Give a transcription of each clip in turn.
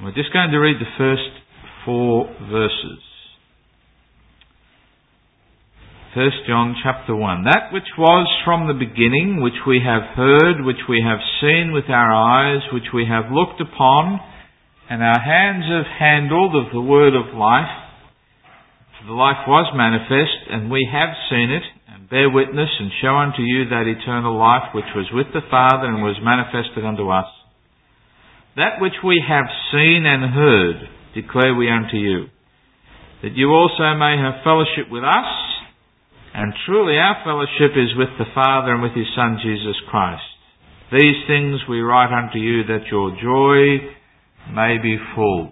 We're just going to read the first 4 verses. 1 John chapter 1. That which was from the beginning, which we have heard, which we have seen with our eyes, which we have looked upon, and our hands have handled of the word of life. The life was manifest, and we have seen it, and bear witness, and show unto you that eternal life which was with the Father and was manifested unto us. That which we have seen and heard declare we unto you, that you also may have fellowship with us. And truly our fellowship is with the Father and with His Son Jesus Christ. These things we write unto you, that your joy may be full.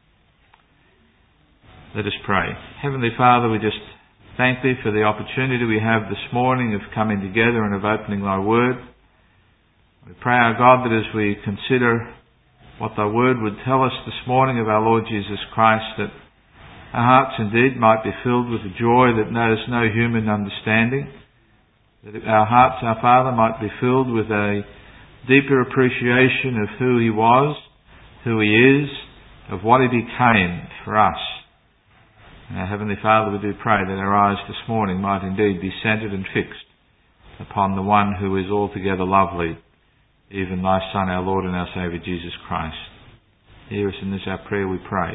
Let us pray. Heavenly Father, we just thank Thee for the opportunity we have this morning of coming together and of opening Thy Word. We pray, our God, that as we consider what Thy Word would tell us this morning of our Lord Jesus Christ, that our hearts indeed might be filled with a joy that knows no human understanding. That our hearts, our Father, might be filled with a deeper appreciation of who He was, who He is, of what He became for us. And our Heavenly Father, we do pray that our eyes this morning might indeed be centred and fixed upon the one who is altogether lovely, even Thy Son, our Lord and our Saviour, Jesus Christ. Hear us in this our prayer, we pray.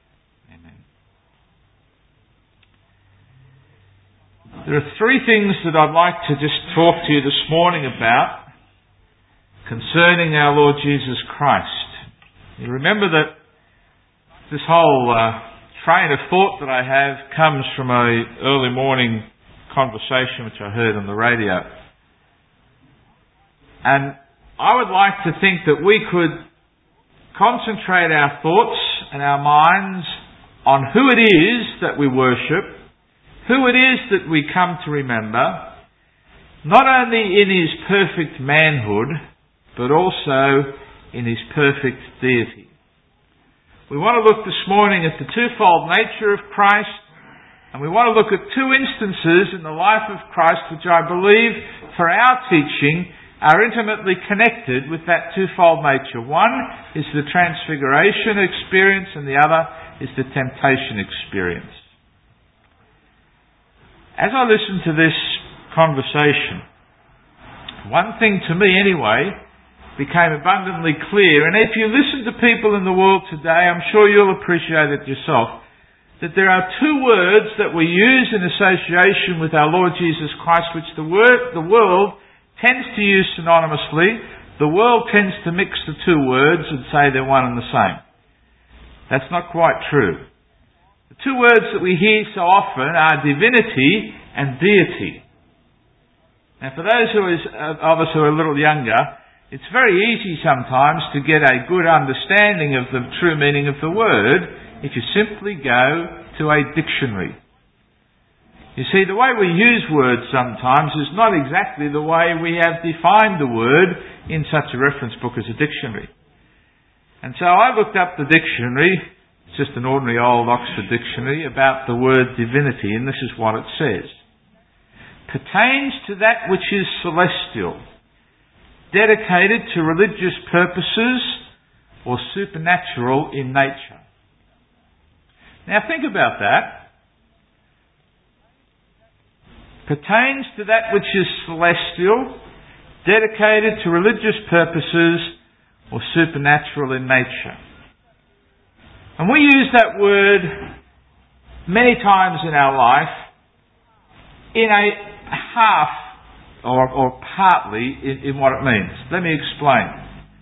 There are 3 things that I'd like to just talk to you this morning about concerning our Lord Jesus Christ. You remember that this whole train of thought that I have comes from an early morning conversation which I heard on the radio. And I would like to think that we could concentrate our thoughts and our minds on who it is that we worship, who it is that we come to remember, not only in His perfect manhood, but also in His perfect deity. We want to look this morning at the twofold nature of Christ, and we want to look at 2 instances in the life of Christ which I believe, for our teaching, are intimately connected with that twofold nature. One is the transfiguration experience, and the other is the temptation experience. As I listened to this conversation, one thing to me anyway became abundantly clear, and if you listen to people in the world today, I'm sure you'll appreciate it yourself, that there are 2 words that we use in association with our Lord Jesus Christ, which the world tends to use synonymously. The world tends to mix the 2 words and say they're one and the same. That's not quite true. The 2 words that we hear so often are divinity and deity. Now, for those of us who are a little younger, it's very easy sometimes to get a good understanding of the true meaning of the word if you simply go to a dictionary. You see, the way we use words sometimes is not exactly the way we have defined the word in such a reference book as a dictionary. And so I looked up the dictionary. It's just an ordinary old Oxford dictionary about the word divinity, and this is what it says. Pertains to that which is celestial, dedicated to religious purposes, or supernatural in nature. Now think about that. Pertains to that which is celestial, dedicated to religious purposes, or supernatural in nature. And we use that word many times in our life in a half or partly in what it means. Let me explain.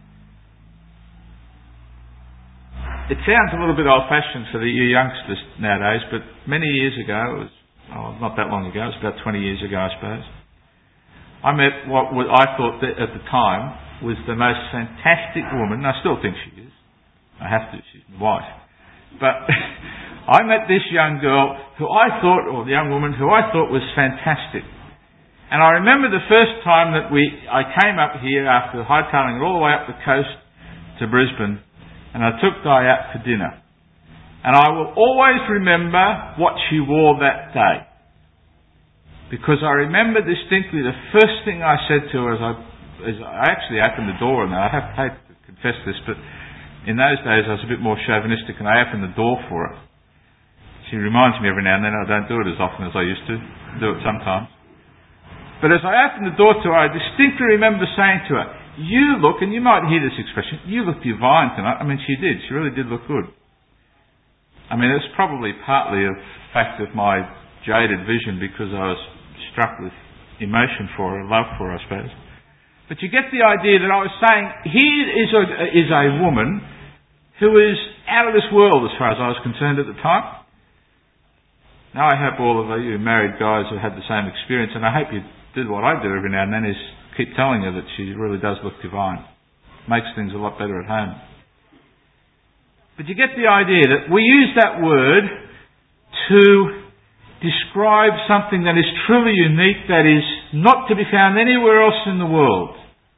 It sounds a little bit old-fashioned for you youngsters nowadays, but many years ago, not that long ago, it was about 20 years ago, I suppose, I met what I thought that at the time was the most fantastic woman. I still think she is. I have to, she's my wife. But I met this young girl the young woman who I thought was fantastic. And I remember the first time that I came up here after hightailing it all the way up the coast to Brisbane, and I took Di out for dinner. And I will always remember what she wore that day. Because I remember distinctly the first thing I said to her as I actually opened the door, and I have to confess this, but In those days I was a bit more chauvinistic and I opened the door for her. She reminds me every now and then. I don't do it as often as I used to. Do it sometimes. But as I opened the door to her, I distinctly remember saying to her, "You look," and you might hear this expression, "you look divine tonight." I mean, she did. She really did look good. I mean, it's probably partly a fact of my jaded vision because I was struck with emotion for her, love for her, I suppose. But you get the idea that I was saying, here is a woman who is out of this world as far as I was concerned at the time. Now I hope all of you married guys have had the same experience, and I hope you did what I do every now and then, is keep telling her that she really does look divine. Makes things a lot better at home. But you get the idea that we use that word to describe something that is truly unique, that is not to be found anywhere else in the world.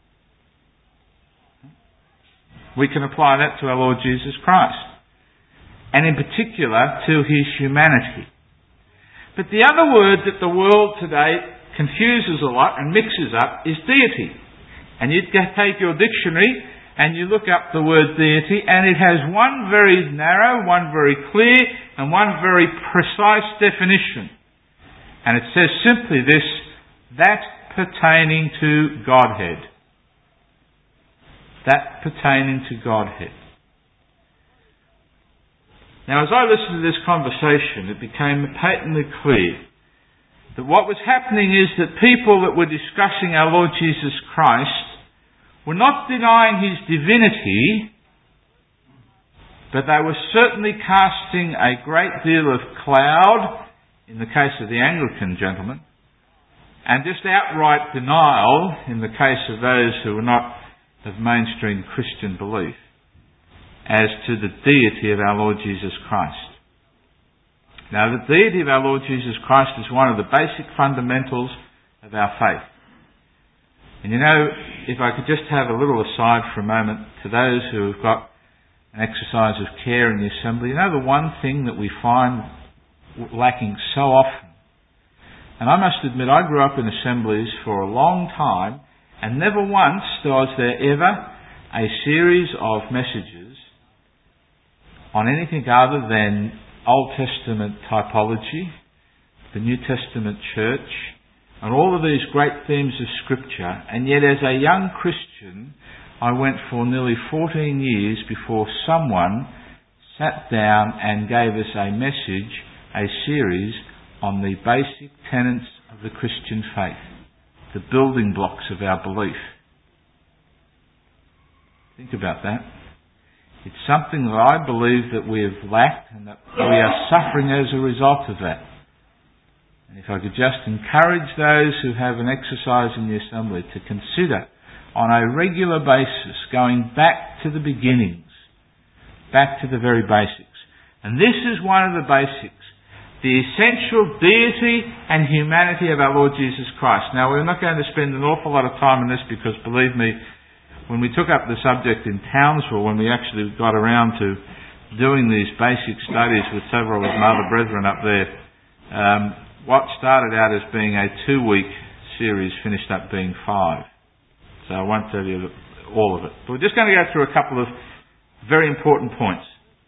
We can apply that to our Lord Jesus Christ, and in particular to His humanity. But the other word that the world today confuses a lot and mixes up is deity. And you take your dictionary and you look up the word deity, and it has one very narrow, one very clear, and one very precise definition. And it says simply this: that pertaining to Godhead. That pertaining to Godhead. Now, as I listened to this conversation, it became patently clear that what was happening is that people that were discussing our Lord Jesus Christ were not denying His divinity, but they were certainly casting a great deal of cloud, in the case of the Anglican gentlemen, and just outright denial, in the case of those who were not of mainstream Christian belief, as to the deity of our Lord Jesus Christ. Now, the deity of our Lord Jesus Christ is one of the basic fundamentals of our faith. And you know, if I could just have a little aside for a moment to those who have got an exercise of care in the assembly, you know, the one thing that we find lacking so often, and I must admit I grew up in assemblies for a long time, and never once was there ever a series of messages on anything other than Old Testament typology, the New Testament church, and all of these great themes of Scripture. And yet as a young Christian, I went for nearly 14 years before someone sat down and gave us a message, a series on the basic tenets of the Christian faith, the building blocks of our belief. Think about that. It's something that I believe that we have lacked and that we are suffering as a result of that. And if I could just encourage those who have an exercise in the assembly to consider on a regular basis going back to the beginnings, back to the very basics. And this is one of the basics, the essential deity and humanity of our Lord Jesus Christ. Now, we're not going to spend an awful lot of time on this because, believe me, when we took up the subject in Townsville, when we actually got around to doing these basic studies with several of my other brethren up there, what started out as being a 2-week series finished up being 5. So I won't tell you all of it. But we're just going to go through a couple of very important points.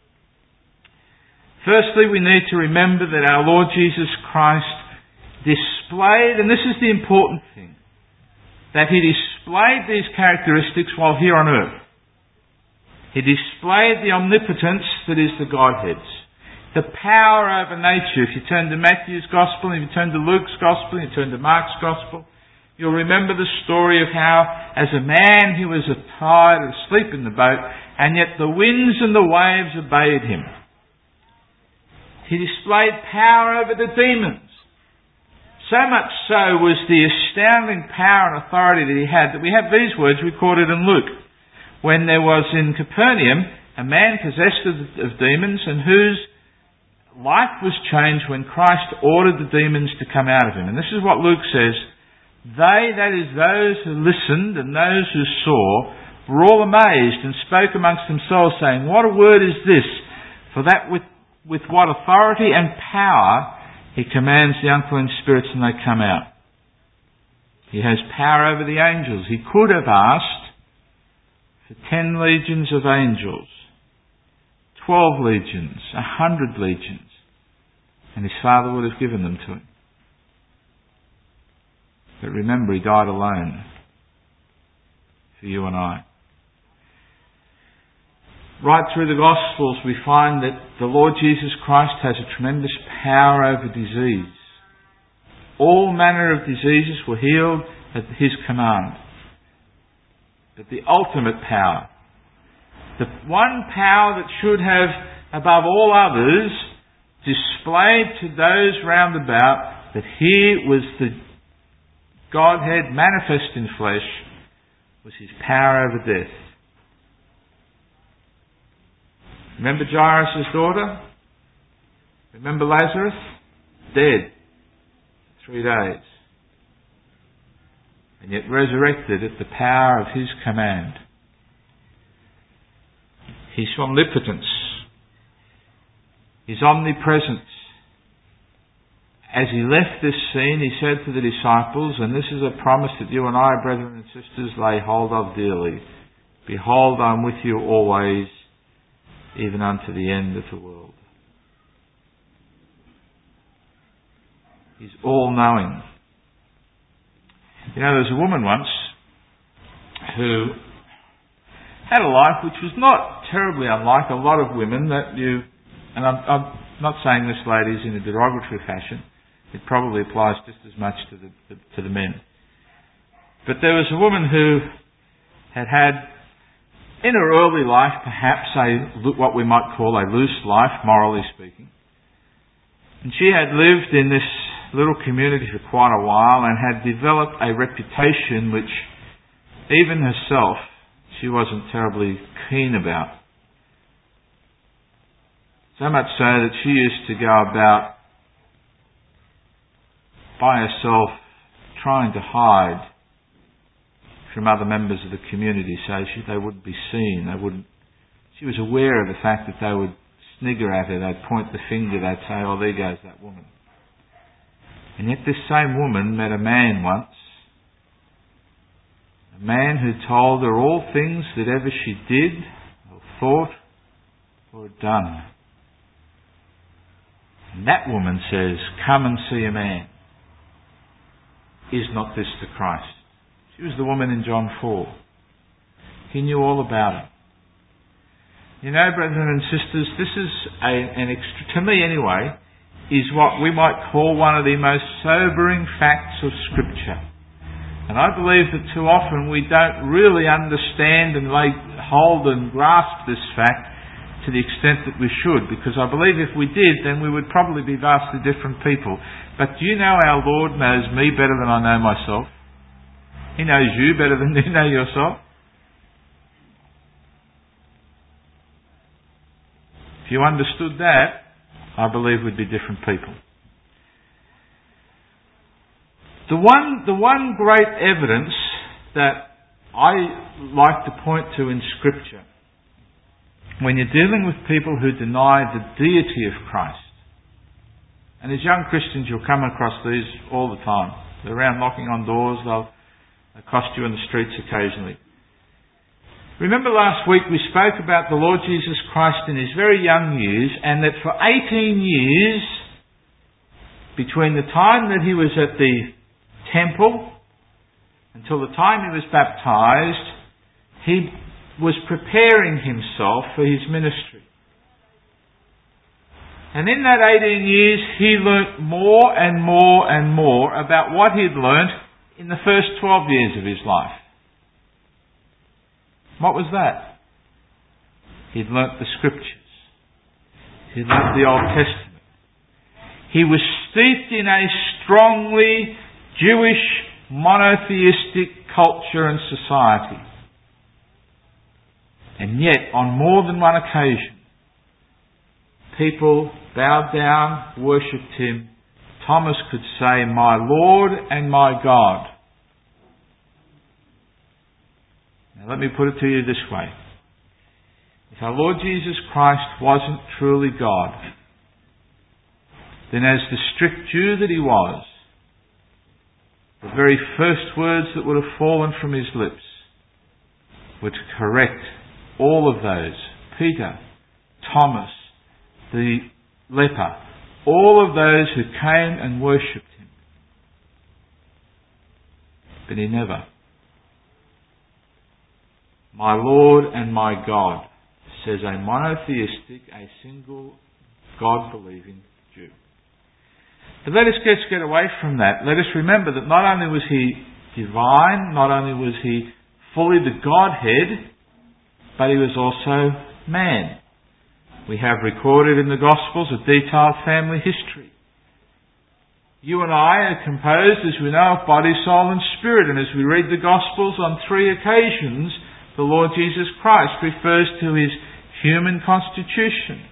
Firstly, we need to remember that our Lord Jesus Christ displayed, and this is the important thing, that He displayed these characteristics while here on earth. He displayed the omnipotence that is the Godhead's, the power over nature. If you turn to Matthew's Gospel, if you turn to Luke's Gospel, if you turn to Mark's Gospel, you'll remember the story of how, as a man, He was tired, asleep in the boat, and yet the winds and the waves obeyed Him. He displayed power over the demons. So much so was the astounding power and authority that He had that we have these words recorded in Luke. When there was in Capernaum a man possessed of demons, and whose life was changed when Christ ordered the demons to come out of him. And this is what Luke says: they, that is those who listened and those who saw, were all amazed and spoke amongst themselves, saying, "What a word is this! For that with what authority and power He commands the unclean spirits and they come out." He has power over the angels. He could have asked for 10 legions of angels 12 legions, 100 legions, and his Father would have given them to him. But remember, he died alone for you and I. Right through the Gospels we find that the Lord Jesus Christ has a tremendous power over disease. All manner of diseases were healed at his command. But the ultimate power, the one power that should have, above all others, displayed to those round about that here was the Godhead manifest in flesh, was his power over death. Remember Jairus' daughter? Remember Lazarus? Dead. 3 days. And yet resurrected at the power of his command. His omnipotence. His omnipresence. As he left this scene, he said to the disciples, and this is a promise that you and I, brethren and sisters, lay hold of dearly. Behold, I am with you always, even unto the end of the world. He's all-knowing. You know, there was a woman once who had a life which was not terribly unlike a lot of women that you... And I'm not saying this, ladies, in a derogatory fashion. It probably applies just as much to the men. But there was a woman who had in her early life, perhaps what we might call a loose life, morally speaking. And she had lived in this little community for quite a while and had developed a reputation which even herself she wasn't terribly keen about. So much so that she used to go about by herself trying to hide from other members of the community so they wouldn't be seen. She was aware of the fact that they would snigger at her, they'd point the finger, they'd say, oh, there goes that woman. And yet this same woman met a man once, a man who told her all things that ever she did, or thought, or had done. And that woman says, come and see a man. Is not this the Christ? She was the woman in John 4. He knew all about it. You know, brethren and sisters, this is to me anyway, is what we might call one of the most sobering facts of Scripture. And I believe that too often we don't really understand and lay hold and grasp this fact to the extent that we should, because I believe if we did, then we would probably be vastly different people. But do you know our Lord knows me better than I know myself? He knows you better than you know yourself. If you understood that, I believe we'd be different people. The one great evidence that I like to point to in Scripture, when you're dealing with people who deny the deity of Christ, and as young Christians you'll come across these all the time. They're around knocking on doors, they'll accost you in the streets occasionally. Remember last week we spoke about the Lord Jesus Christ in his very young years, and that for 18 years, between the time that he was at the temple until the time he was baptized, he was preparing himself for his ministry. And in that 18 years he learnt more and more and more about what he'd learnt in the first 12 years of his life. What was that? He'd learnt the Scriptures. He'd learnt the Old Testament. He was steeped in a strongly Jewish monotheistic culture and society. And yet, on more than one occasion, people bowed down, worshipped him. Thomas could say, my Lord and my God. Now let me put it to you this way. If our Lord Jesus Christ wasn't truly God, then as the strict Jew that he was, the very first words that would have fallen from his lips were to correct all of those, Peter, Thomas, the leper, all of those who came and worshipped him. But he never. My Lord and my God, says a monotheistic, a single God-believing Jew. But let us get away from that. Let us remember that not only was he divine, not only was he fully the Godhead, but he was also man. We have recorded in the Gospels a detailed family history. You and I are composed, as we know, of body, soul and spirit. And as we read the Gospels on 3 occasions, the Lord Jesus Christ refers to his human constitution.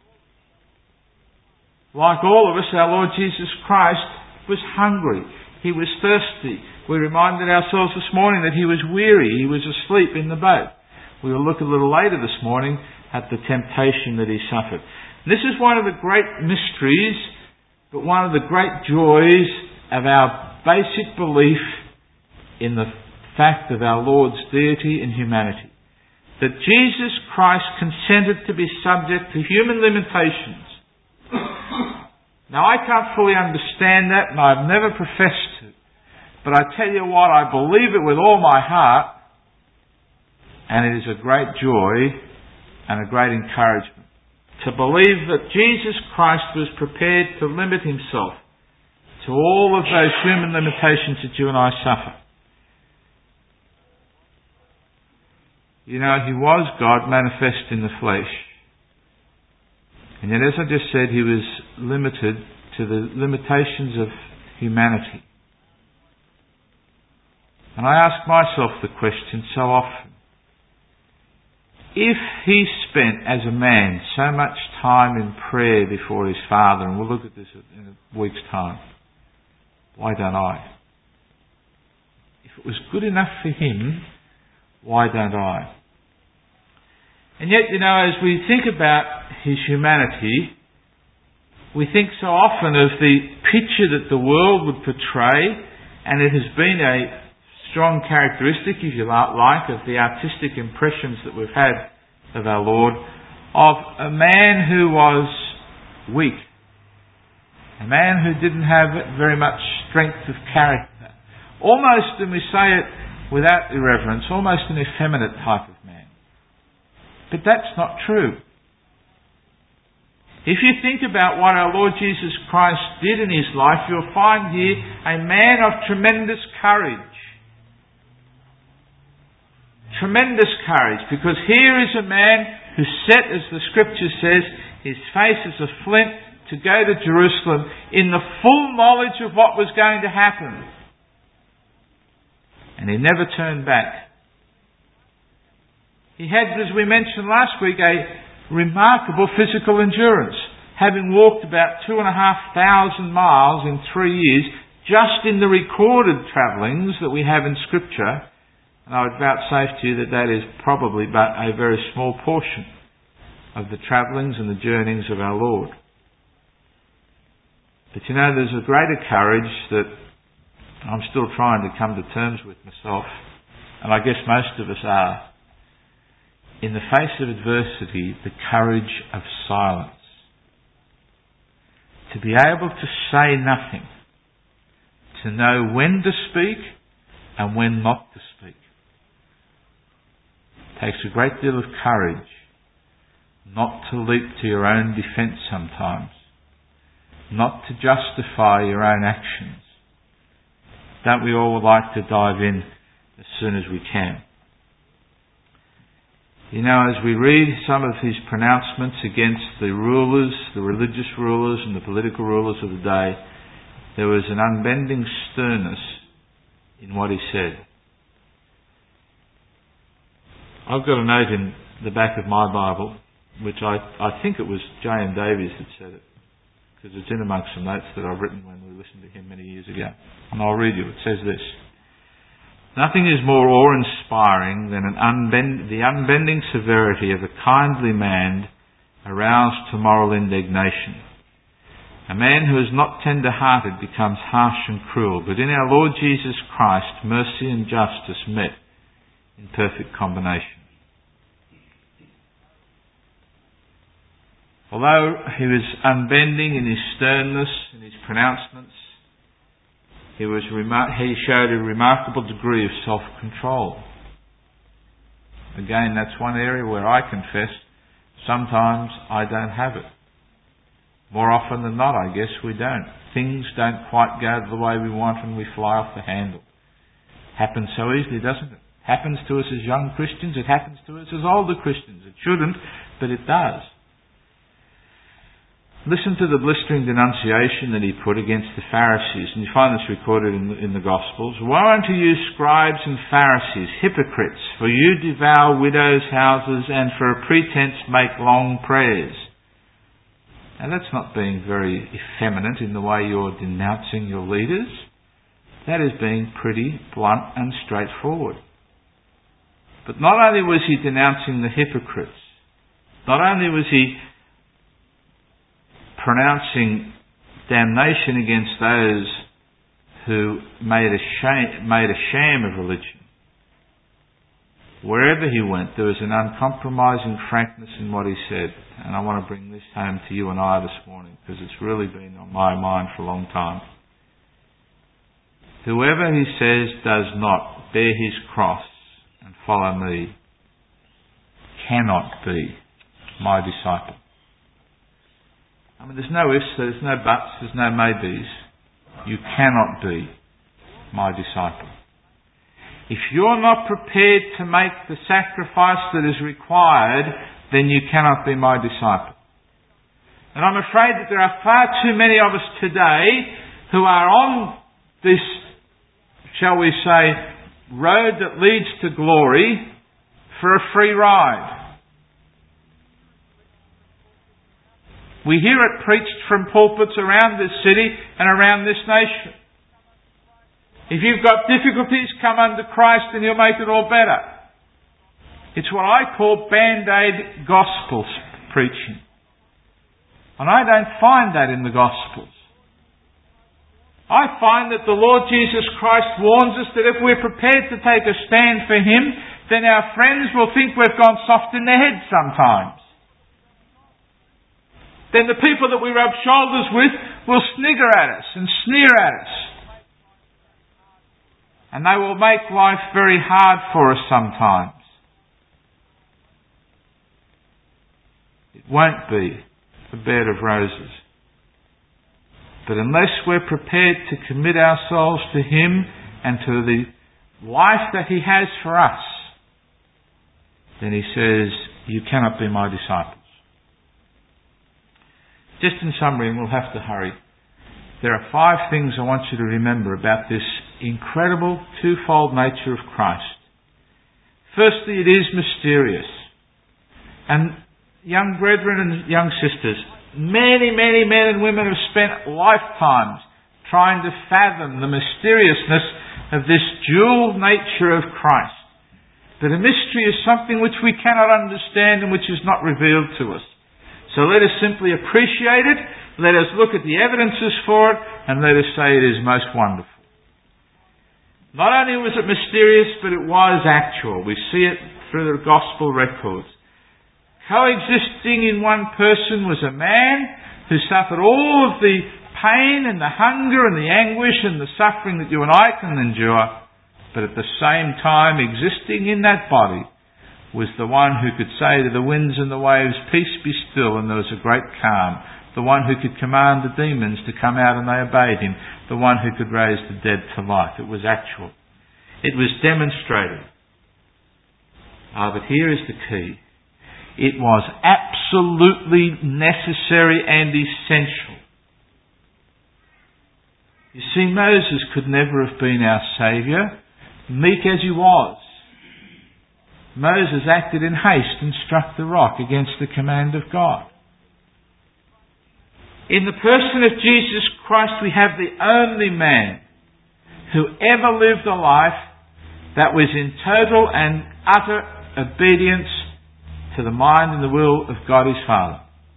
Like all of us, our Lord Jesus Christ was hungry. He was thirsty. We reminded ourselves this morning that he was weary. He was asleep in the boat. We will look a little later this morning at the temptation that he suffered. This is one of the great mysteries, but one of the great joys of our basic belief in the fact of our Lord's deity and humanity. That Jesus Christ consented to be subject to human limitations. Now, I can't fully understand that, and I've never professed to. But I tell you what, I believe it with all my heart, and it is a great joy and a great encouragement to believe that Jesus Christ was prepared to limit himself to all of those human limitations that you and I suffer. You know, he was God manifest in the flesh. And yet, as I just said, he was limited to the limitations of humanity. And I ask myself the question so often, if he spent as a man so much time in prayer before his Father, and we'll look at this in a week's time, why don't I? If it was good enough for him, why don't I? And yet, you know, as we think about his humanity, we think so often of the picture that the world would portray, and it has been a strong characteristic, if you like, of the artistic impressions that we've had of our Lord, of a man who was weak, a man who didn't have very much strength of character, almost, and we say it without irreverence, almost an effeminate type of man. But that's not true. If you think about what our Lord Jesus Christ did in his life, you'll find here a man of tremendous courage. Tremendous courage, because here is a man who set, as the scripture says, his face as a flint to go to Jerusalem in the full knowledge of what was going to happen. And he never turned back. He had, as we mentioned last week, a remarkable physical endurance, having walked about 2,500 miles in 3 years, just in the recorded travellings that we have in Scripture. And I would vouchsafe to you that that is probably but a very small portion of the travellings and the journeyings of our Lord. But you know, there's a greater courage that I'm still trying to come to terms with myself, and I guess most of us are. In the face of adversity, the courage of silence. To be able to say nothing. To know when to speak and when not to speak. It takes a great deal of courage not to leap to your own defence sometimes. Not to justify your own actions. Don't we all like to dive in as soon as we can? You know, as we read some of his pronouncements against the rulers, the religious rulers and the political rulers of the day, there was an unbending sternness in what he said. I've got a note in the back of my Bible, which I think it was J.M. Davies that said it, because it's in amongst some notes that I've written when we listened to him many years ago. And I'll read you. It says this: nothing is more awe-inspiring than the unbending severity of a kindly man aroused to moral indignation. A man who is not tender-hearted becomes harsh and cruel, but in our Lord Jesus Christ, mercy and justice met in perfect combination. Although he was unbending in his sternness, in his pronouncements, he showed a remarkable degree of self-control. Again, that's one area where I confess sometimes I don't have it. More often than not, I guess we don't. Things don't quite go the way we want and we fly off the handle. Happens so easily, doesn't it? Happens to us as young Christians, it happens to us as older Christians. It shouldn't, but it does. Listen to the blistering denunciation that he put against the Pharisees, and you find this recorded in the Gospels. Woe unto you, scribes and Pharisees, hypocrites, for you devour widows' houses and for a pretense make long prayers. Now that's not being very effeminate in the way you're denouncing your leaders. That is being pretty blunt and straightforward. But not only was he denouncing the hypocrites, not only was he pronouncing damnation against those who made a sham of religion. Wherever he went, there was an uncompromising frankness in what he said. And I want to bring this home to you and I this morning, because it's really been on my mind for a long time. Whoever, he says, does not bear his cross and follow me cannot be my disciple. I mean, there's no ifs, there's no buts, there's no maybes. You cannot be my disciple. If you're not prepared to make the sacrifice that is required, then you cannot be my disciple. And I'm afraid that there are far too many of us today who are on this, shall we say, road that leads to glory for a free ride. We hear it preached from pulpits around this city and around this nation. If you've got difficulties, come under Christ and He'll make it all better. It's what I call Band-Aid gospel preaching. And I don't find that in the Gospels. I find that the Lord Jesus Christ warns us that if we're prepared to take a stand for Him, then our friends will think we've gone soft in the head sometimes. Then the people that we rub shoulders with will snigger at us and sneer at us. And they will make life very hard for us sometimes. It won't be a bed of roses. But unless we're prepared to commit ourselves to Him and to the life that He has for us, then He says, you cannot be my disciples. Just in summary, and we'll have to hurry, there are 5 things I want you to remember about this incredible twofold nature of Christ. Firstly, it is mysterious. And young brethren and young sisters, many, many men and women have spent lifetimes trying to fathom the mysteriousness of this dual nature of Christ. That a mystery is something which we cannot understand and which is not revealed to us. So let us simply appreciate it, let us look at the evidences for it, and let us say it is most wonderful. Not only was it mysterious, but it was actual. We see it through the Gospel records. Coexisting in one person was a man who suffered all of the pain and the hunger and the anguish and the suffering that you and I can endure, but at the same time, existing in that body, was the one who could say to the winds and the waves, peace be still, and there was a great calm. The one who could command the demons to come out and they obeyed Him. The one who could raise the dead to life. It was actual. It was demonstrated. But here is the key. It was absolutely necessary and essential. You see, Moses could never have been our Saviour, meek as he was. Moses acted in haste and struck the rock against the command of God. In the person of Jesus Christ, we have the only man who ever lived a life that was in total and utter obedience to the mind and the will of God His Father.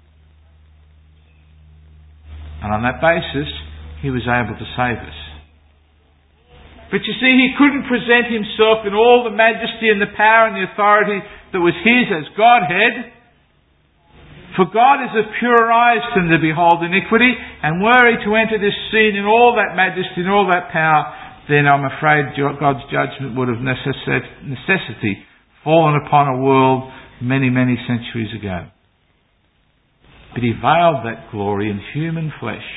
And on that basis, He was able to save us. But you see, He couldn't present Himself in all the majesty and the power and the authority that was His as Godhead, For God is of purer eyes than to behold iniquity, and were He to enter this scene in all that majesty and all that power, then I'm afraid God's judgment would of necessity fallen upon a world many, many centuries ago. But He veiled that glory in human flesh.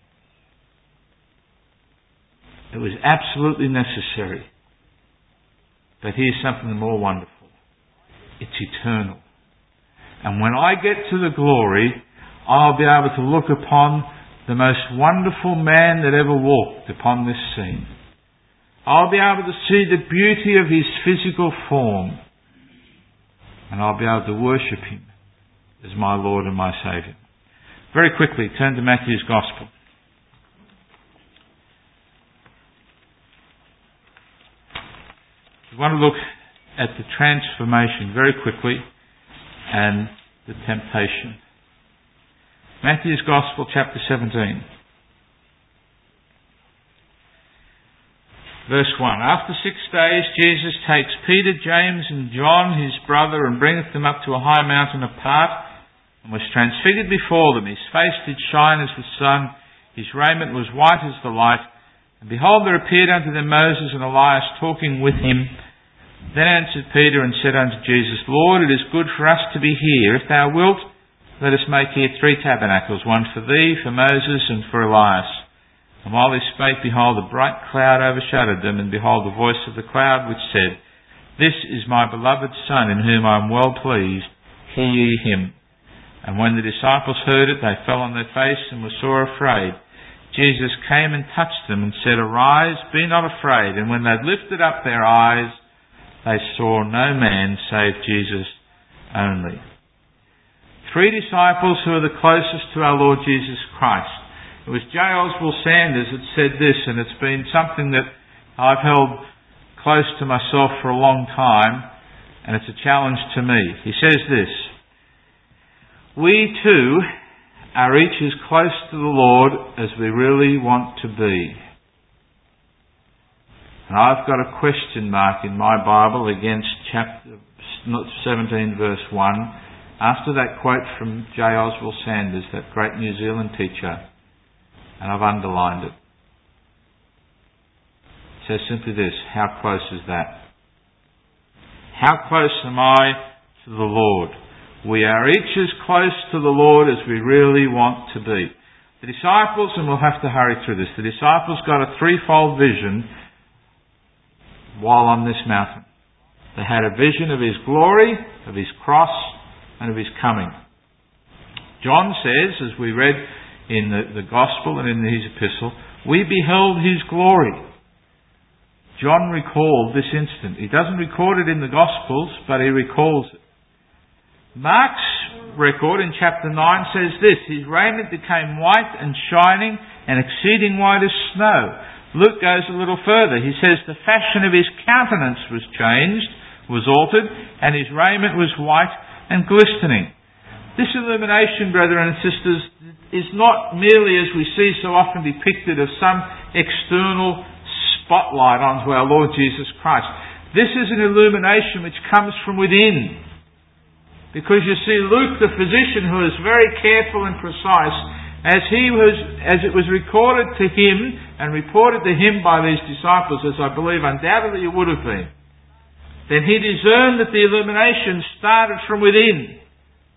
It was absolutely necessary. But here's something more wonderful. It's eternal. And when I get to the glory, I'll be able to look upon the most wonderful man that ever walked upon this scene. I'll be able to see the beauty of His physical form. And I'll be able to worship Him as my Lord and my Saviour. Very quickly, turn to Matthew's Gospel. We want to look at the transformation very quickly and the temptation. Matthew's Gospel, chapter 17. Verse 1. After 6 days Jesus takes Peter, James and John, his brother, and bringeth them up to a high mountain apart, and was transfigured before them. His face did shine as the sun, his raiment was white as the light. And behold, there appeared unto them Moses and Elias talking with him. Then answered Peter and said unto Jesus, Lord, it is good for us to be here. If thou wilt, let us make here 3 tabernacles, one for thee, for Moses, and for Elias. And while he spake, behold, a bright cloud overshadowed them, and behold, the voice of the cloud which said, This is my beloved Son, in whom I am well pleased. Hear ye him. And when the disciples heard it, they fell on their face and were sore afraid. Jesus came and touched them and said, Arise, be not afraid. And when they had lifted up their eyes, they saw no man save Jesus only. 3 disciples who are the closest to our Lord Jesus Christ. It was J. Oswald Sanders that said this, and it's been something that I've held close to myself for a long time, and it's a challenge to me. He says this, We too are each as close to the Lord as we really want to be. And I've got a question mark in my Bible against chapter 17 verse 1 after that quote from J. Oswald Sanders, that great New Zealand teacher, and I've underlined it. It says simply this, how close is that? How close am I to the Lord? We are each as close to the Lord as we really want to be. The disciples, and we'll have to hurry through this, the disciples got a threefold vision while on this mountain. They had a vision of His glory, of His cross, and of His coming. John says, as we read in the Gospel and in his epistle, we beheld His glory. John recalled this instant. He doesn't record it in the Gospels, but he recalls it. Mark's record in chapter 9 says this, His raiment became white and shining and exceeding white as snow. Luke goes a little further. He says the fashion of His countenance was changed, was altered, and His raiment was white and glistening. This illumination, brethren and sisters, is not merely, as we see so often depicted, of some external spotlight onto our Lord Jesus Christ. This is an illumination which comes from within. Because you see, Luke, the physician, who is very careful and precise, as it was recorded to him and reported to him by these disciples, as I believe undoubtedly it would have been, then he discerned that the illumination started from within.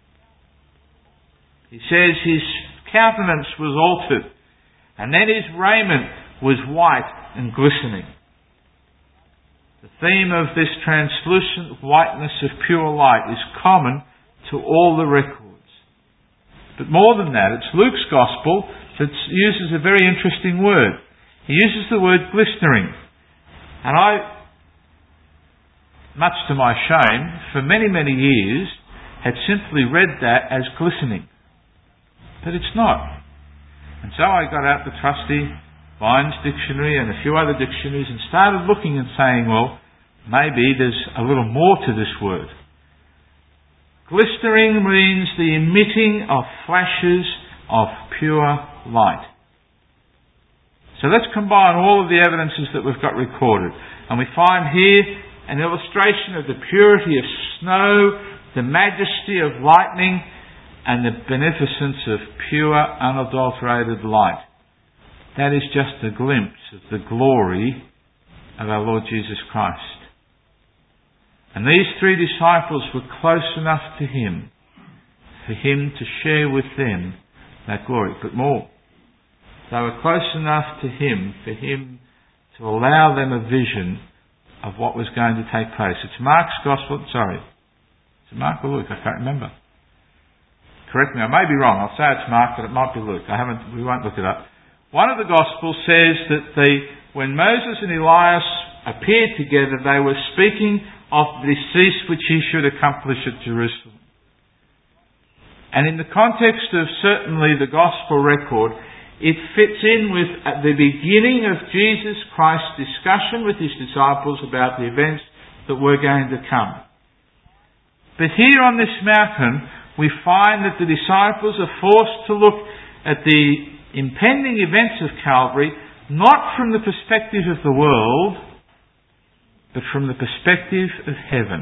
He says his countenance was altered, and then his raiment was white and glistening. The theme of this translucent whiteness of pure light is common to all the records. But more than that, it's Luke's Gospel that uses a very interesting word. He uses the word glistening. And I, much to my shame, for many, many years, had simply read that as glistening. But it's not. And so I got out the trusty Vine's Dictionary and a few other dictionaries and started looking and saying, well, maybe there's a little more to this word. Glistering means the emitting of flashes of pure light. So let's combine all of the evidences that we've got recorded. And we find here an illustration of the purity of snow, the majesty of lightning, and the beneficence of pure, unadulterated light. That is just a glimpse of the glory of our Lord Jesus Christ. And these three disciples were close enough to Him for Him to share with them that glory. But more, they were close enough to Him for Him to allow them a vision of what was going to take place. It's Mark's Gospel, sorry. Is it Mark or Luke? I can't remember. Correct me, I may be wrong. I'll say it's Mark, but it might be Luke. We won't look it up. One of the Gospels says that when Moses and Elias appeared together, they were speaking of the decease which He should accomplish at Jerusalem. And in the context of certainly the Gospel record, it fits in with at the beginning of Jesus Christ's discussion with His disciples about the events that were going to come. But here on this mountain, we find that the disciples are forced to look at the impending events of Calvary, not from the perspective of the world, but from the perspective of heaven.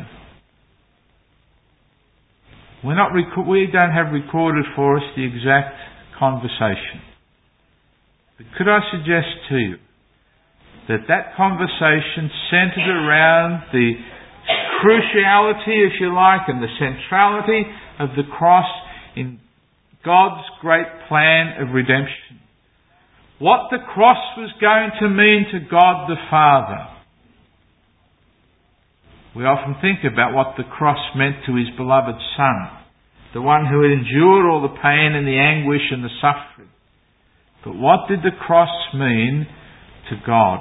We don't have recorded for us the exact conversation. But could I suggest to you that conversation centred around the cruciality, if you like, and the centrality of the cross in God's great plan of redemption. What the cross was going to mean to God the Father. We often think about what the cross meant to His beloved Son, the one who had endured all the pain and the anguish and the suffering. But what did the cross mean to God?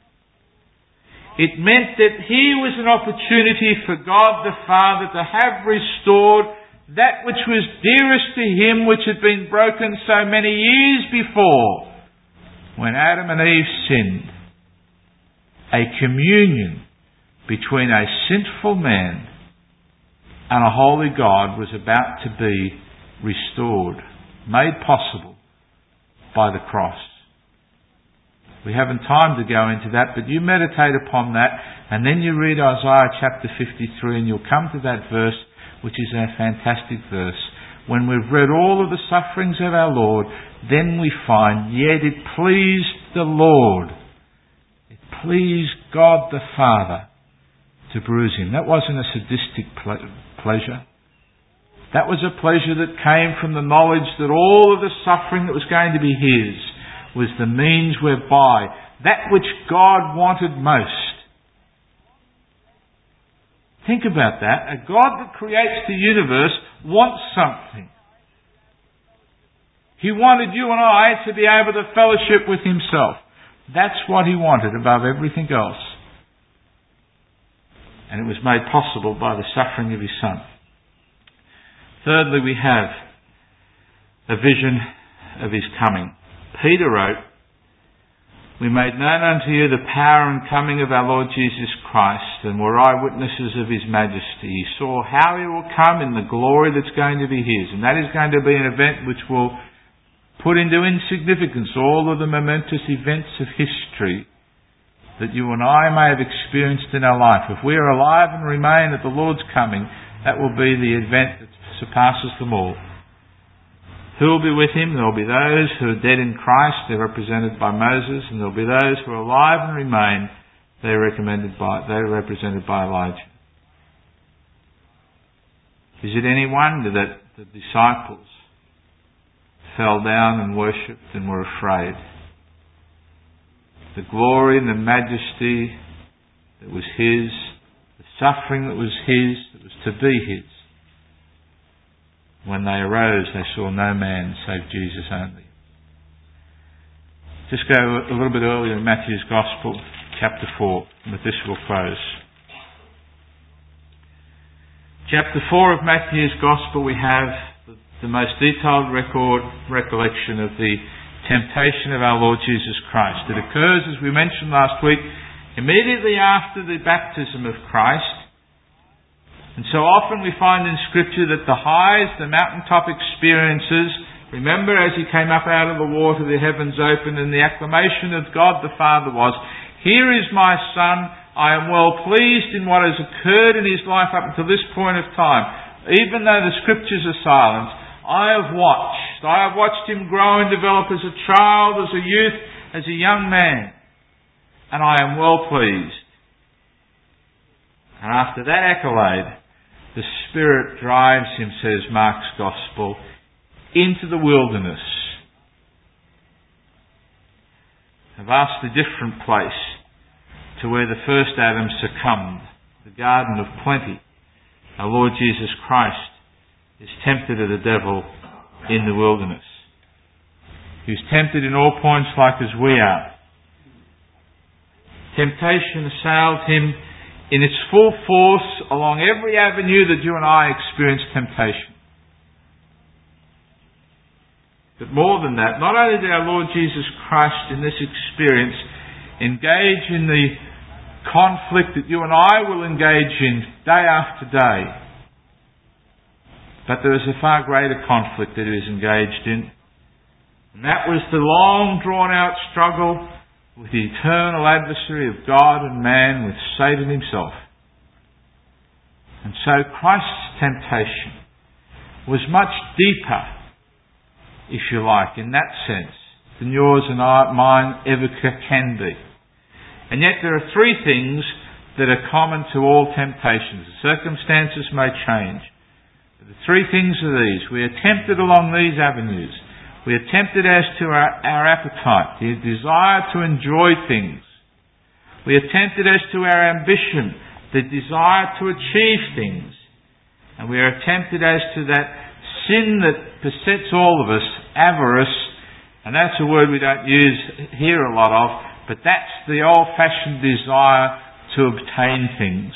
It meant that here was an opportunity for God the Father to have restored that which was dearest to Him, which had been broken so many years before, when Adam and Eve sinned. A communion between a sinful man and a holy God was about to be restored, made possible by the cross. We haven't time to go into that, but you meditate upon that, and then you read Isaiah chapter 53, and you'll come to that verse, which is a fantastic verse. When we've read all of the sufferings of our Lord, then we find, yet it pleased the Lord, it pleased God the Father to bruise Him. That wasn't a sadistic pleasure. That was a pleasure that came from the knowledge that all of the suffering that was going to be His was the means whereby that which God wanted most. Think about that. A God that creates the universe wants something. He wanted you and I to be able to fellowship with Himself. That's what He wanted above everything else. And it was made possible by the suffering of His Son. Thirdly, we have a vision of His coming. Peter wrote, "We made known unto you the power and coming of our Lord Jesus Christ, and were eyewitnesses of His majesty." He saw how He will come in the glory that's going to be His. And that is going to be an event which will put into insignificance all of the momentous events of history that you and I may have experienced in our life. If we are alive and remain at the Lord's coming, that will be the event that surpasses them all. Who will be with Him? There will be those who are dead in Christ, they're represented by Moses, and there will be those who are alive and remain, they're represented by Elijah. Is it any wonder that the disciples fell down and worshipped and were afraid? The glory and the majesty that was His, the suffering that was His, that was to be His. When they arose, they saw no man save Jesus only. Just go a little bit earlier in Matthew's Gospel, chapter 4. And with this we'll close. Chapter 4 of Matthew's Gospel, we have the most detailed recollection of the temptation of our Lord Jesus Christ. It occurs, as we mentioned last week, immediately after the baptism of Christ. And so often we find in Scripture that the highs, the mountaintop experiences, remember as He came up out of the water, the heavens opened, and the acclamation of God the Father was, "Here is my Son, I am well pleased," in what has occurred in His life up until this point of time. Even though the Scriptures are silent, I have watched him grow and develop as a child, as a youth, as a young man, and I am well pleased. And after that accolade, the Spirit drives him, says Mark's Gospel, into the wilderness, a vastly different place to where the first Adam succumbed, the Garden of Plenty. Our Lord Jesus Christ is tempted of the devil in the wilderness. He was tempted in all points like as we are. Temptation assailed him in its full force along every avenue that you and I experience temptation. But more than that, not only did our Lord Jesus Christ in this experience engage in the conflict that you and I will engage in day after day, but there was a far greater conflict that he was engaged in. And that was the long drawn out struggle with the eternal adversary of God and man, with Satan himself. And so Christ's temptation was much deeper, if you like, in that sense, than yours and mine ever can be. And yet there are three things that are common to all temptations. The circumstances may change, but the three things are these. We are tempted along these avenues. We are tempted as to our appetite, the desire to enjoy things. We are tempted as to our ambition, the desire to achieve things. And we are tempted as to that sin that besets all of us, avarice, and that's a word we don't use here a lot of, but that's the old-fashioned desire to obtain things.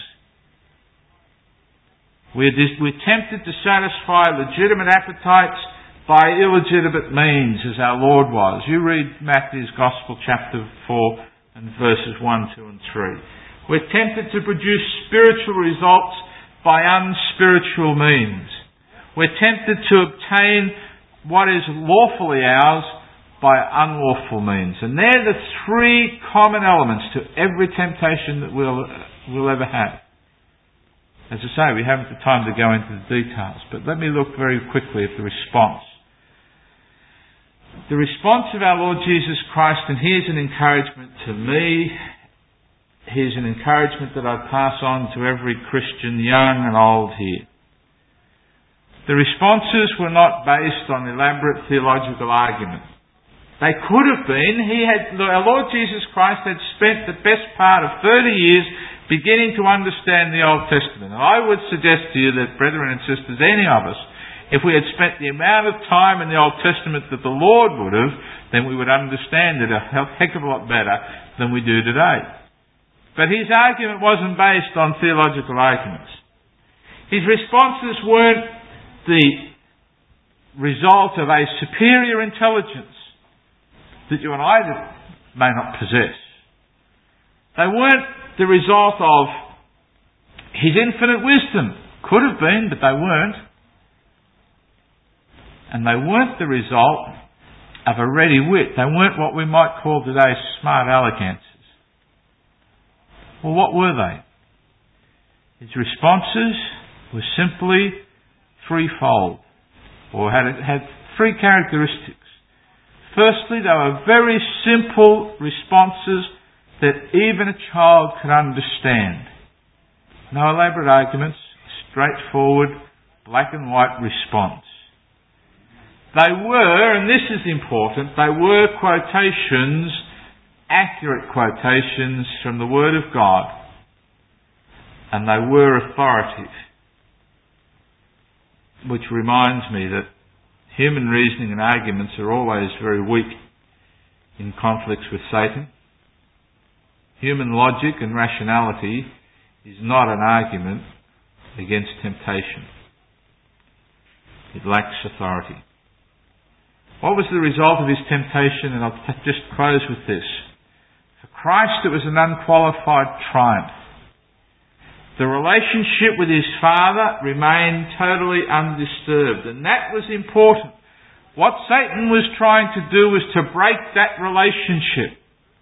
We're tempted to satisfy legitimate appetites by illegitimate means, as our Lord was. You read Matthew's Gospel chapter 4 and verses 1, 2 and 3. We're tempted to produce spiritual results by unspiritual means. We're tempted to obtain what is lawfully ours by unlawful means. And they're the three common elements to every temptation that we'll ever have. As I say, we haven't the time to go into the details, but let me look very quickly at the response. The response of our Lord Jesus Christ, and here's an encouragement to me, here's an encouragement that I pass on to every Christian, young and old here. The responses were not based on elaborate theological argument. They could have been. Our Lord Jesus Christ had spent the best part of 30 years beginning to understand the Old Testament. And I would suggest to you that, brethren and sisters, any of us, if we had spent the amount of time in the Old Testament that the Lord would have, then we would understand it a heck of a lot better than we do today. But his argument wasn't based on theological arguments. His responses weren't the result of a superior intelligence that you and I may not possess. They weren't the result of his infinite wisdom. Could have been, but they weren't. And they weren't the result of a ready wit. They weren't what we might call today smart aleck answers. Well, what were they? His responses were simply threefold, or had three characteristics. Firstly, they were very simple responses that even a child could understand. No elaborate arguments, straightforward, black and white response. They were, and this is important, they were quotations, accurate quotations from the Word of God. And they were authoritative. Which reminds me that human reasoning and arguments are always very weak in conflicts with Satan. Human logic and rationality is not an argument against temptation. It lacks authority. What was the result of his temptation? And I'll just close with this. For Christ, it was an unqualified triumph. The relationship with his Father remained totally undisturbed, and that was important. What Satan was trying to do was to break that relationship.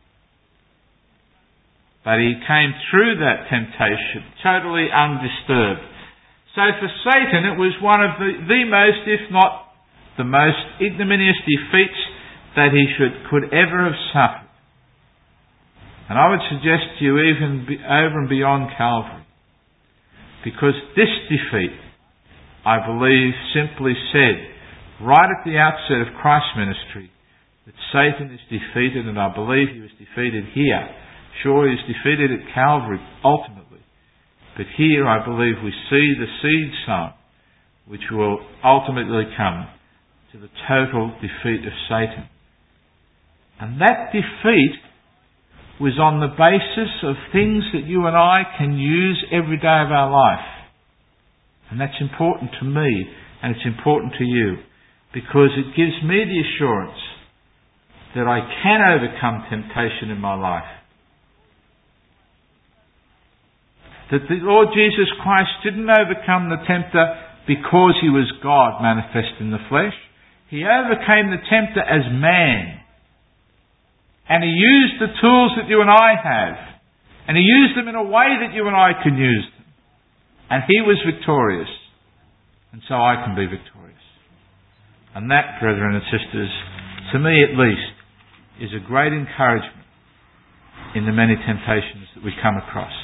But he came through that temptation totally undisturbed. So for Satan, it was one of the most, if not the most ignominious defeats that he could ever have suffered. And I would suggest to you even over and beyond Calvary. Because this defeat, I believe, simply said, right at the outset of Christ's ministry, that Satan is defeated, and I believe he was defeated here. Sure, he was defeated at Calvary, ultimately. But here, I believe, we see the seed sown, which will ultimately come to the total defeat of Satan. And that defeat was on the basis of things that you and I can use every day of our life. And that's important to me, and it's important to you, because it gives me the assurance that I can overcome temptation in my life. That the Lord Jesus Christ didn't overcome the tempter because he was God manifest in the flesh. He overcame the tempter as man. And he used the tools that you and I have. And he used them in a way that you and I can use them. And he was victorious. And so I can be victorious. And that, brethren and sisters, to me at least, is a great encouragement in the many temptations that we come across.